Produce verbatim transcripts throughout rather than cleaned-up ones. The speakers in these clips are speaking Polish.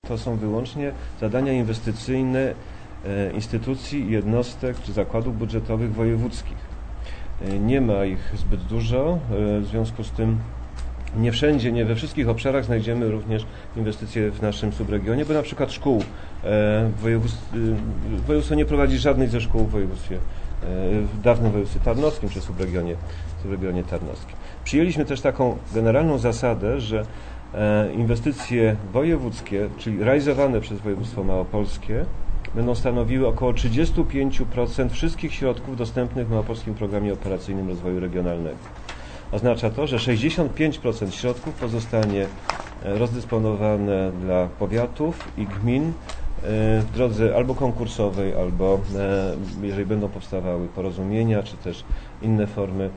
to są wyłącznie zadania inwestycyjne instytucji, jednostek czy zakładów budżetowych wojewódzkich. Nie ma ich zbyt dużo, w związku z tym nie wszędzie, nie we wszystkich obszarach znajdziemy również inwestycje w naszym subregionie, bo na przykład szkół województwo nie prowadzi żadnej ze szkół w województwie, w dawnym województwie tarnowskim czy subregionie, subregionie tarnowskim. Przyjęliśmy też taką generalną zasadę, że inwestycje wojewódzkie, czyli realizowane przez województwo małopolskie, będą stanowiły około trzydzieści pięć procent wszystkich środków dostępnych w Małopolskim Programie Operacyjnym Rozwoju Regionalnego. Oznacza to, że sześćdziesiąt pięć procent środków pozostanie rozdysponowane dla powiatów i gmin w drodze albo konkursowej, albo jeżeli będą powstawały porozumienia, czy też inne formy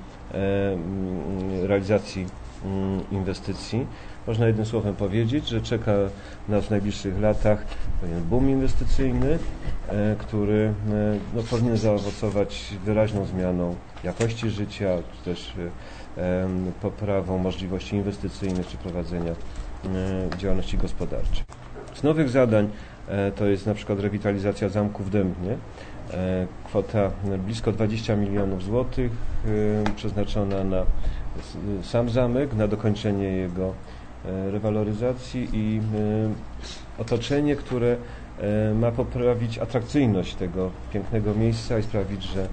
realizacji inwestycji. Można jednym słowem powiedzieć, że czeka nas w najbliższych latach pewien boom inwestycyjny, który no, powinien zaowocować wyraźną zmianą jakości życia, czy też poprawą możliwości inwestycyjnych czy prowadzenia działalności gospodarczej. Z nowych zadań to jest na przykład rewitalizacja zamku w Dębnie. Kwota blisko dwadzieścia milionów złotych przeznaczona na sam zamek, na dokończenie jego rewaloryzacji i otoczenie, które ma poprawić atrakcyjność tego pięknego miejsca i sprawić, że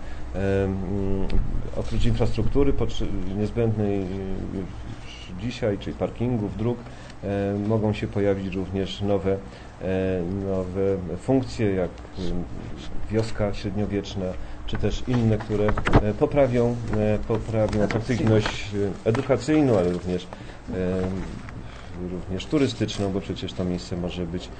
oprócz infrastruktury niezbędnej już dzisiaj, czyli parkingów, dróg, mogą się pojawić również nowe, nowe funkcje, jak wioska średniowieczna, czy też inne, które poprawią, poprawią atrakcyjność edukacyjną, ale również również turystyczną, bo przecież to miejsce może być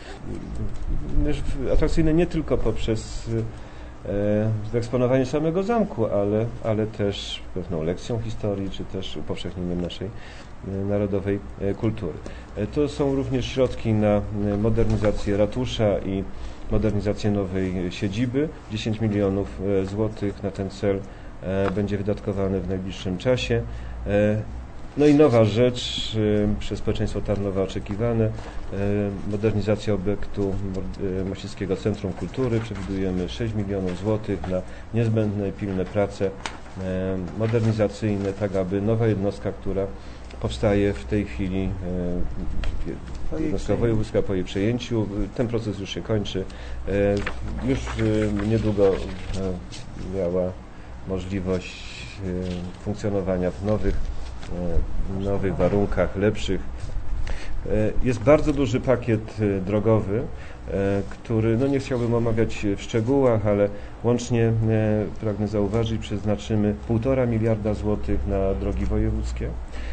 atrakcyjne nie tylko poprzez wyeksponowanie samego zamku, ale, ale też pewną lekcją historii, czy też upowszechnieniem naszej narodowej kultury. To są również środki na modernizację ratusza i modernizację nowej siedziby. dziesięć milionów złotych na ten cel będzie wydatkowane w najbliższym czasie. No i nowa rzecz, przez społeczeństwo Tarnowa oczekiwane, modernizacja obiektu Mościckiego Centrum Kultury. Przewidujemy sześć milionów złotych na niezbędne, pilne prace modernizacyjne, tak aby nowa jednostka, która powstaje w tej chwili, jednostka wojewódzka po jej przejęciu, ten proces już się kończy, już niedługo miała możliwość funkcjonowania w nowych w nowych warunkach, lepszych. Jest bardzo duży pakiet drogowy, który, no nie chciałbym omawiać w szczegółach, ale łącznie pragnę zauważyć, przeznaczymy półtora miliarda złotych na drogi wojewódzkie.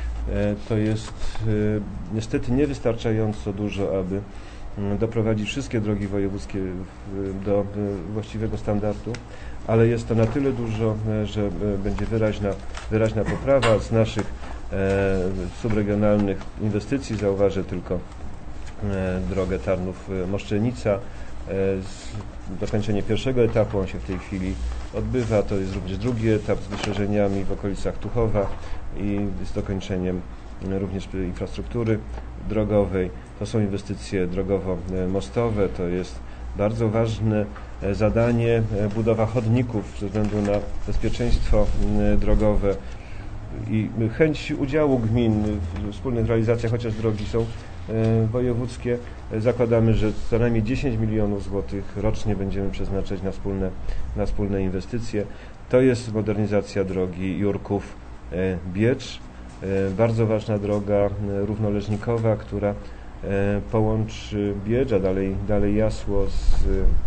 To jest niestety niewystarczająco dużo, aby doprowadzić wszystkie drogi wojewódzkie do właściwego standardu, ale jest to na tyle dużo, że będzie wyraźna, wyraźna poprawa. Z naszych subregionalnych inwestycji zauważę tylko drogę Tarnów-Moszczenica. Dokończenie pierwszego etapu, on się w tej chwili odbywa, to jest również drugi etap z wyszerzeniami w okolicach Tuchowa i z dokończeniem również infrastruktury drogowej. To są inwestycje drogowo-mostowe, to jest bardzo ważne zadanie, budowa chodników ze względu na bezpieczeństwo drogowe i chęć udziału gmin w wspólnych realizacjach, chociaż drogi są wojewódzkie. Zakładamy, że co najmniej dziesięć milionów złotych rocznie będziemy przeznaczać na wspólne, na wspólne inwestycje. To jest modernizacja drogi Jurków-Biecz. Bardzo ważna droga równoleżnikowa, która połączy Biecz, a dalej, dalej Jasło z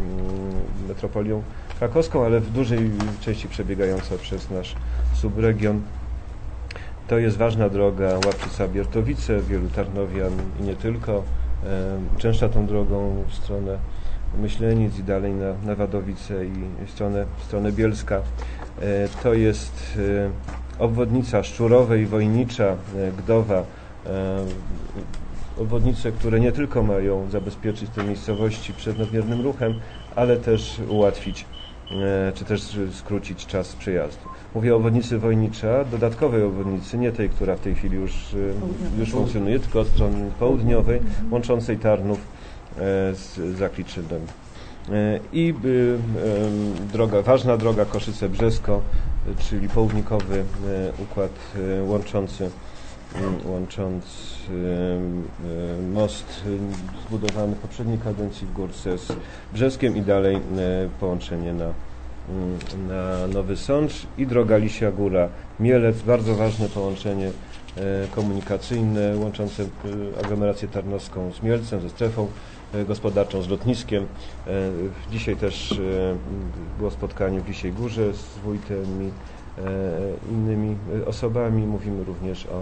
metropolią krakowską, ale w dużej części przebiegająca przez nasz subregion. To jest ważna droga Łaprzyca-Biertowice, wielu tarnowian i nie tylko często tą drogą w stronę Myślenic i dalej na, na Wadowice i w stronę, w stronę Bielska. To jest obwodnica Szczurowa i Wojnicza, Gdowa. Obwodnice, które nie tylko mają zabezpieczyć te miejscowości przed nadmiernym ruchem, ale też ułatwić, czy też skrócić czas przejazdu. Mówię o obwodnicy Wojnicza, dodatkowej obwodnicy, nie tej, która w tej chwili już, już funkcjonuje, tylko od strony południowej, łączącej Tarnów z Zakliczynem. I droga, ważna droga Koszyce-Brzesko, czyli południkowy układ łączący, łączący most zbudowany w poprzedniej kadencji w Górce z Brzeskiem i dalej połączenie na, na Nowy Sącz i droga Lisia Góra-Mielec, bardzo ważne połączenie komunikacyjne łączące aglomerację tarnowską z Mielcem, ze strefą gospodarczą, z lotniskiem. Dzisiaj też było spotkanie w Lisiej Górze z wójtem i innymi osobami. Mówimy również o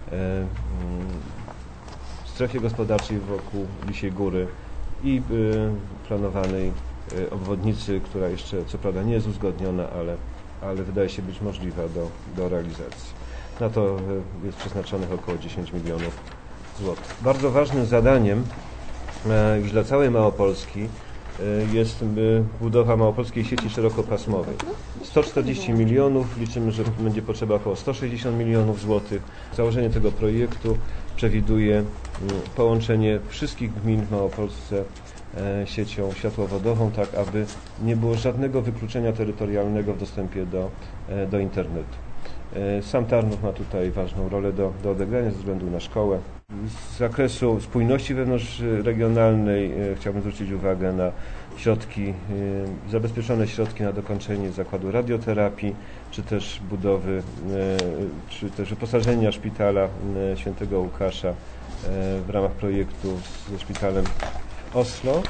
strefie gospodarczej wokół Lisiej Góry i planowanej obwodnicy, która jeszcze co prawda nie jest uzgodniona, ale, ale wydaje się być możliwa do, do realizacji. Na to jest przeznaczonych około dziesięć milionów złotych. Bardzo ważnym zadaniem już dla całej Małopolski jest budowa małopolskiej sieci szerokopasmowej. sto czterdzieści milionów, liczymy, że będzie potrzeba około sto sześćdziesiąt milionów złotych. Założenie tego projektu przewiduje połączenie wszystkich gmin w Małopolsce siecią światłowodową, tak aby nie było żadnego wykluczenia terytorialnego w dostępie do, do internetu. Sam Tarnów ma tutaj ważną rolę do, do odegrania ze względu na szkołę. Z zakresu spójności wewnątrzregionalnej chciałbym zwrócić uwagę na środki, zabezpieczone środki na dokończenie zakładu radioterapii, czy też budowy, czy też wyposażenia szpitala Świętego Łukasza w ramach projektu ze szpitalem Oslo.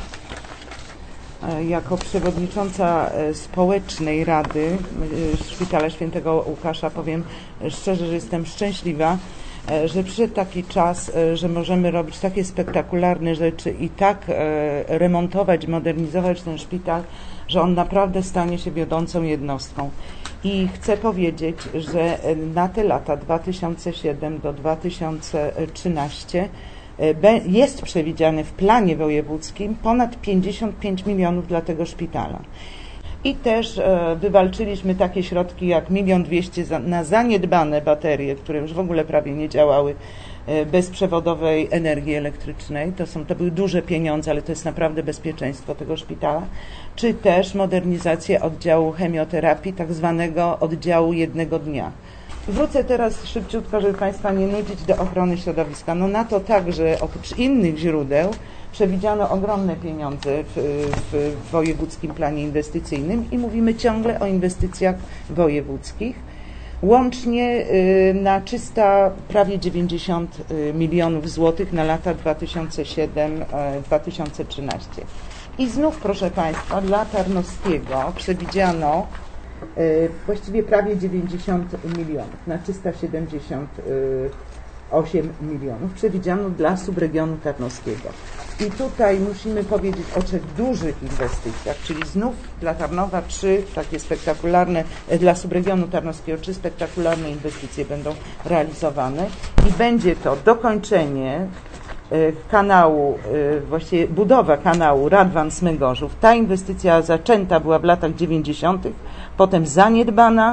Jako przewodnicząca społecznej rady Szpitala Świętego Łukasza powiem szczerze, że jestem szczęśliwa, że przyszedł taki czas, że możemy robić takie spektakularne rzeczy i tak remontować, modernizować ten szpital, że on naprawdę stanie się wiodącą jednostką. I chcę powiedzieć, że na te lata dwa tysiące siódmy do dwa tysiące trzynastego jest przewidziane w planie wojewódzkim ponad pięćdziesiąt pięć milionów dla tego szpitala. I też wywalczyliśmy takie środki jak milion dwieście na zaniedbane baterie, które już w ogóle prawie nie działały, bezprzewodowej energii elektrycznej. To są, to były duże pieniądze, ale to jest naprawdę bezpieczeństwo tego szpitala. Czy też modernizację oddziału chemioterapii, tak zwanego oddziału jednego dnia. Wrócę teraz szybciutko, żeby Państwa nie nudzić, do ochrony środowiska. No na to także oprócz innych źródeł przewidziano ogromne pieniądze w, w, w wojewódzkim planie inwestycyjnym i mówimy ciągle o inwestycjach wojewódzkich. Łącznie na trzysta prawie dziewięćdziesiąt milionów złotych na lata dwa tysiące siódmy do dwa tysiące trzynastego. I znów, proszę Państwa, dla Tarnowskiego przewidziano właściwie prawie dziewięćdziesiąt milionów, na trzysta siedemdziesiąt osiem milionów przewidziano dla subregionu tarnowskiego. I tutaj musimy powiedzieć o trzech dużych inwestycjach, czyli znów dla Tarnowa trzy takie spektakularne, dla subregionu tarnowskiego trzy spektakularne inwestycje będą realizowane i będzie to dokończenie kanału, właściwie budowa kanału Radwan-Smygorzów. Ta inwestycja zaczęta była w latach dziewięćdziesiątych, potem zaniedbana,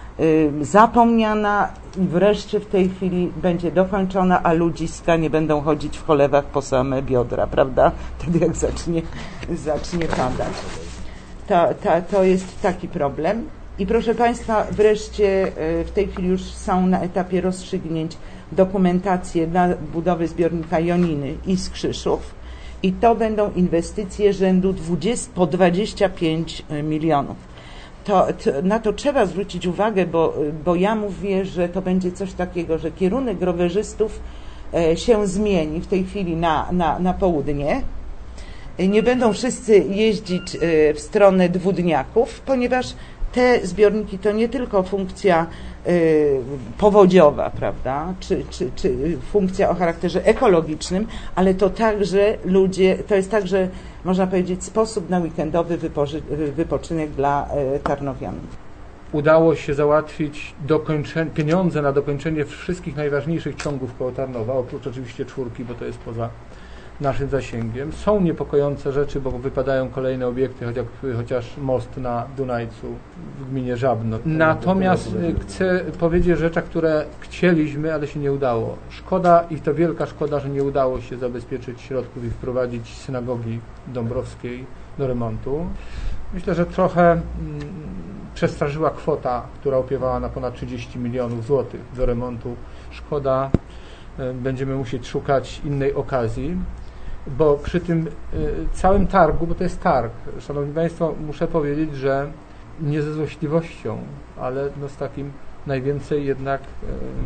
zapomniana i wreszcie w tej chwili będzie dokończona, a ludziska nie będą chodzić w cholewach po same biodra, prawda? Wtedy jak zacznie, zacznie padać. To, to, to jest taki problem. I proszę Państwa, wreszcie w tej chwili już są na etapie rozstrzygnięć dokumentacje dla budowy zbiornika Joniny i Skrzyszów i to będą inwestycje rzędu dwadzieścia, po dwadzieścia pięć milionów. To, to, na to trzeba zwrócić uwagę, bo, bo ja mówię, że to będzie coś takiego, że kierunek rowerzystów e, się zmieni w tej chwili na, na, na południe. Nie będą wszyscy jeździć e, w stronę dwudniaków, ponieważ te zbiorniki to nie tylko funkcja y, powodziowa, prawda, czy, czy, czy funkcja o charakterze ekologicznym, ale to także ludzie, to jest także, można powiedzieć, sposób na weekendowy wypoży, wypoczynek dla y, tarnowian. Udało się załatwić dokończenie, pieniądze na dokończenie wszystkich najważniejszych ciągów koło Tarnowa, oprócz oczywiście czwórki, bo to jest poza, naszym zasięgiem. Są niepokojące rzeczy, bo wypadają kolejne obiekty, chociaż, chociaż most na Dunajcu w gminie Żabno. Natomiast chcę powiedzieć o rzeczach, które chcieliśmy, ale się nie udało. Szkoda i to wielka szkoda, że nie udało się zabezpieczyć środków i wprowadzić synagogi dąbrowskiej do remontu. Myślę, że trochę mm, przestraszyła kwota, która opiewała na ponad trzydzieści milionów złotych do remontu. Szkoda, y, będziemy musieć szukać innej okazji, bo przy tym y, całym targu, bo to jest targ, szanowni państwo, muszę powiedzieć, że nie ze złośliwością, ale no z takim najwięcej jednak y,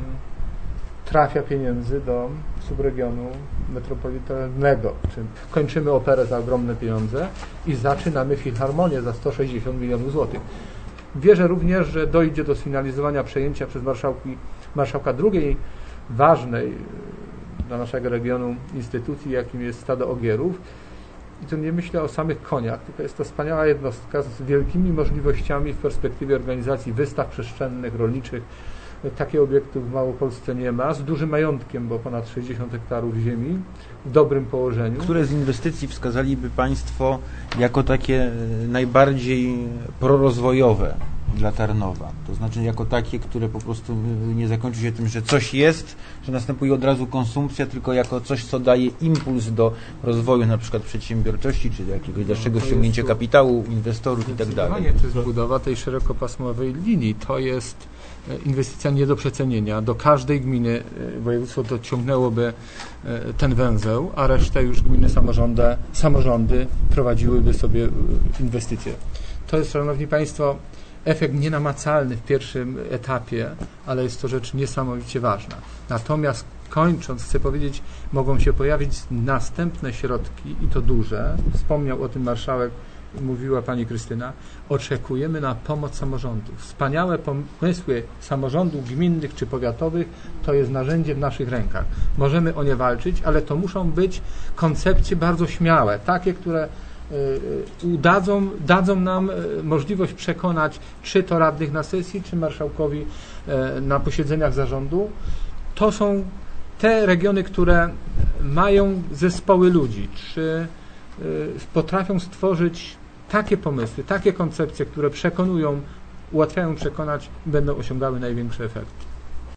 trafia pieniędzy do subregionu metropolitalnego. Czyli kończymy operę za ogromne pieniądze i zaczynamy filharmonię za sto sześćdziesiąt milionów złotych. Wierzę również, że dojdzie do sfinalizowania przejęcia przez marszałki, marszałka drugiej ważnej dla naszego regionu instytucji, jakim jest Stado Ogierów. I tu nie myślę o samych koniach, tylko jest to wspaniała jednostka z wielkimi możliwościami w perspektywie organizacji wystaw przestrzennych, rolniczych. Takie obiektów w Małopolsce nie ma, z dużym majątkiem, bo ponad sześćdziesiąt hektarów ziemi, w dobrym położeniu. Które z inwestycji wskazaliby Państwo jako takie najbardziej prorozwojowe dla Tarnowa? To znaczy jako takie, które po prostu nie zakończy się tym, że coś jest, że następuje od razu konsumpcja, tylko jako coś, co daje impuls do rozwoju na przykład przedsiębiorczości, czy jakiegoś dalszego no, ściągnięcia kapitału, inwestorów i tak dalej. To jest budowa tej szerokopasmowej linii. To jest inwestycja nie do przecenienia. Do każdej gminy województwo dociągnęłoby ten węzeł, a resztę już gminy samorządy, samorządy prowadziłyby sobie inwestycje. To jest, szanowni państwo, efekt nienamacalny w pierwszym etapie, ale jest to rzecz niesamowicie ważna. Natomiast kończąc, chcę powiedzieć, mogą się pojawić następne środki i to duże. Wspomniał o tym marszałek, mówiła pani Krystyna. Oczekujemy na pomoc samorządów. Wspaniałe pomysły samorządów gminnych czy powiatowych to jest narzędzie w naszych rękach. Możemy o nie walczyć, ale to muszą być koncepcje bardzo śmiałe, takie, które Udadzą, dadzą nam możliwość przekonać czy to radnych na sesji, czy marszałkowi na posiedzeniach zarządu. To są te regiony, które mają zespoły ludzi, czy potrafią stworzyć takie pomysły, takie koncepcje, które przekonują, ułatwiają przekonać, będą osiągały największy efekt.